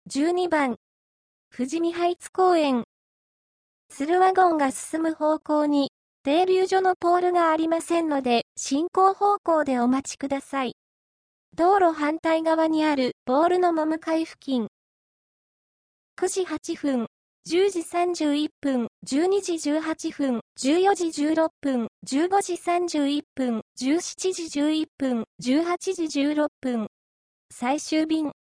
12番、富士見ハイツ公園。鶴ワゴンが進む方向に、停留所のポールがありませんので、進行方向でお待ちください。道路反対側にあるポールの真向かい付近。9時8分、10時31分、12時18分、14時16分、15時31分、17時11分、18時16分。最終便。